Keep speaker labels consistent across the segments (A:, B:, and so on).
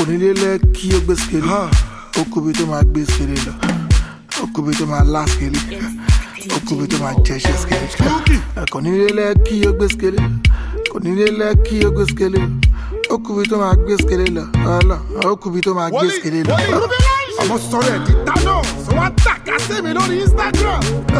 A: Kò ní lélẹ̀ kí ó gbé skele. Okubi tó máa gbé skele lọ. Okubi tó máa lá skele. Okubi tó máa jẹ́ṣẹ́ skele. Kò ní lélẹ̀ kí ó gbé skele. Kò ní lélẹ̀ kí ó gbé skele. Okubi tó máa gbé skele lọ. Okubi tó máa gbé skele lọ.
B: Ọmọ sọ̀rọ̀ ẹ̀ di tánà, sọ wá tàkà sí mi lórí Instagram.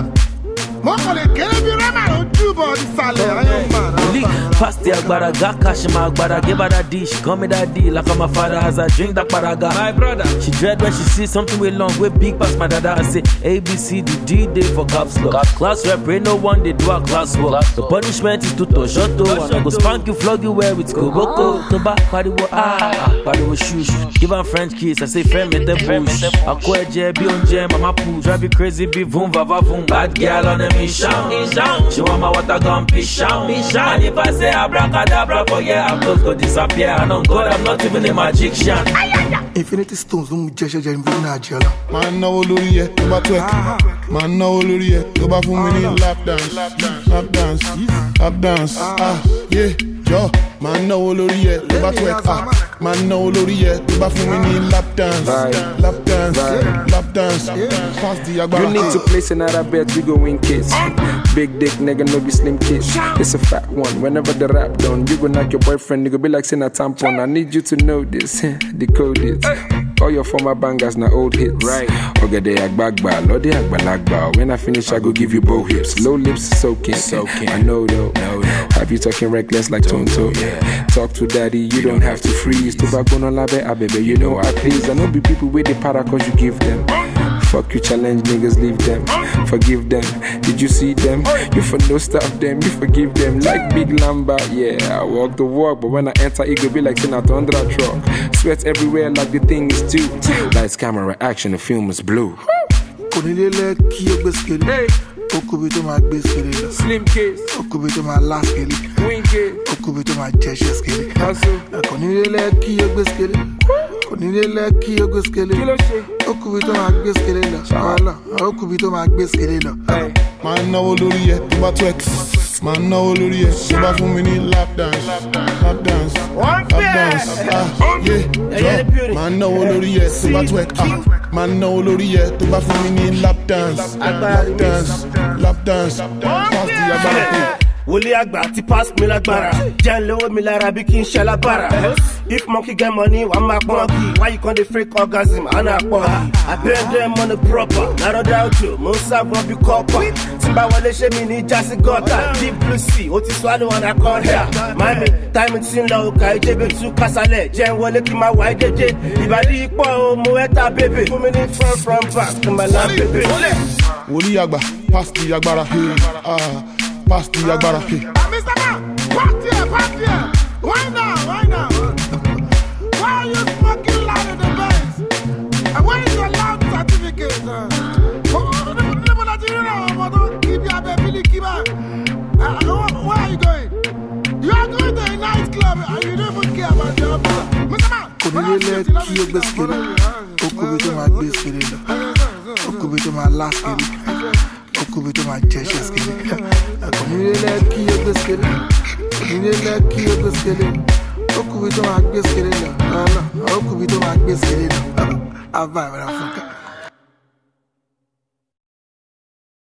B: Mo kàn lè kéré bí Rema lójú bọ̀ ìsàlẹ̀ ayé máa.
C: Pass the agbada, got cash in my agbada, give her that D, she call me that D, like my father as I drink that paraga. My brother, she dread when she see something way long, way big past my dada. I say ABC, the D-Day for caps lock. Class rep, ain't no one, they do a class work. The punishment is to Toshoto, and I go spank you, flog you where it's Koboko. Toba, pariwo pariwo shush. Give her French kiss, I say friend me the bush. I quit jab, be on jam, mama poo, drive you crazy, be boom, vava boom. Bad girl on the mission. She want my water gun, fish out. And if I say abracadabra for yeah, I'm close to disappear. And on God, I'm not even a magician.
A: Infinity Stones ló mú jẹ́ṣẹ́ jẹ́ níbi náà jẹ́ lọ.
B: Máa náwó lórí ẹ̀ tó bá twerk. Máa náwó lórí ẹ̀ tó bá fún mi ní lap dance. Lap dance, lap dance. Yeah, jọ. Máa náwó lórí ẹ̀ tó bá twerk. Máa náwó lórí ẹ̀ tó bá fún mi ní lap dance. Lap dance, lap dance. Pass the agbára.
D: You need to place another bet, we go win kids. Big dick nigga, no be slim kids. It's a fat one. Whenever the rap done, you go knock your boyfriend, nigga be like saying a tampon. I need you to know this, decode it. All your former bangers na old hits. Right. Ogede agbagba, lodi agbalagba. When I finish, I go give you both hips. Low lips soaking. I know though. Have you talking reckless like Tonto? Yeah. Talk to daddy, you don't have to freeze. Tobacco no labe, baby, you know I please. I know be people with the para cause you give them. Fuck you challenge niggas, leave them. Forgive them. Did you see them? You for no stop them, you forgive them. Like Big Lamba, yeah, I walk the walk, but when I enter, it go be like saying I under a truck. Sweat everywhere like the thing is too. Lights, camera, action, the film is blue.
A: Kò ní lélẹ̀ kí ó gbé skele. Okubi tó máa gbé skele lọ.
D: Slim case.
A: Okubi tó máa lá skele.
D: Wing case.
A: Okubi tó máa jẹ́ṣẹ́ skele. Kò ní lélẹ̀ kí ó gbé skele. Kò ní lélẹ̀ kí ó gbé skele. Okubi tó máa gbé skele lọ. Okubi tó máa gbé skele lọ.
B: Máa náwó lórí ẹ̀ tó bá twerk. Máa náwó lórí ẹ̀ tó bá fún mi ní lap dance. Lap dance, lap dance. Yeah, jọ. Máa náwó lórí ẹ̀ tó bá twerk. Máa náwó lórí ẹ̀ tó bá fún mi ní lap dance. Lap dance, lap dance. Pass the agbára.
E: Wòlé àgbà ti pass mi lágbára. Jẹ́ ń lówó mi lára bí kí n ṣe lábára. If monkey get money, wàá máa pọ́n kì. Why you con dey fake orgasm? Àná pọ́n kì. I beg them on the proper. Nàrọ̀dá òjò, mo ń sábọ̀ bí kọ́pà. Tí n bá wọlé ṣé mi ní jásí gọ́tà. Deep blue sea, ó ti swallow on a corner. Mami, táìmù tí ń lọ òkà ìjẹ́bẹ̀ tú kásálẹ̀. Jẹ́ ń wọlé kí n máa wá ìdẹ́jẹ́. Ìbàdí ipò o, mo ẹ́ta bèbè. Fún mi ní from back, kí n máa lá bèbè.
B: Wòlé àgbà, pass the agbára. Pass the agbára.
F: Mr. Man, park here. Why now? Why are you smoking loud in the Benz? And where is your loud certificate? Where are you going? You are going to a nightclub and you don't even care about the other. Mr. Man,
A: kò ní lélẹ̀ kí ó gbé skele. Okubi tó máa gbé skele lọ. Okubi tó máa lá skele. Okubi tó máa jẹ́ṣẹ́ skele. Kò ní lélẹ̀ kí ó gbé skele. Kò ní lélẹ̀ kí ó gbé skele. Okubi tó máa gbé skele lọ. Okubi tó máa gbé skele lọ. Àbá ìbára fún ká.